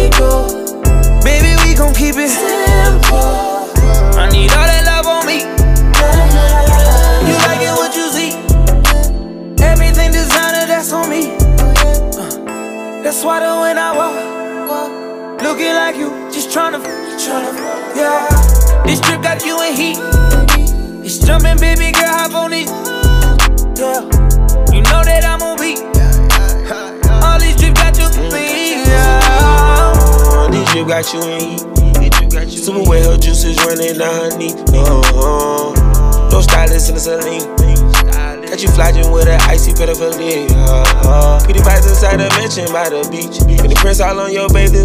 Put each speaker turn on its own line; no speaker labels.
go. Baby, we gon' keep it simple. I need all that love on me. You like it what you see. Everything designer, that's on me. That's why the when I walk, looking like you, just tryna, yeah. This trip got you in heat. It's jumping, baby girl, hop on it. Yeah, you know that I'm on beat. All these trips got you in heat. Yeah. This trip got you in heat. Super wet, her juices running down her knee. No stylist in the saline. Got you flogging with an icy pedophilia. Pretty vibes inside the mansion by the beach. And the prints all on your bathing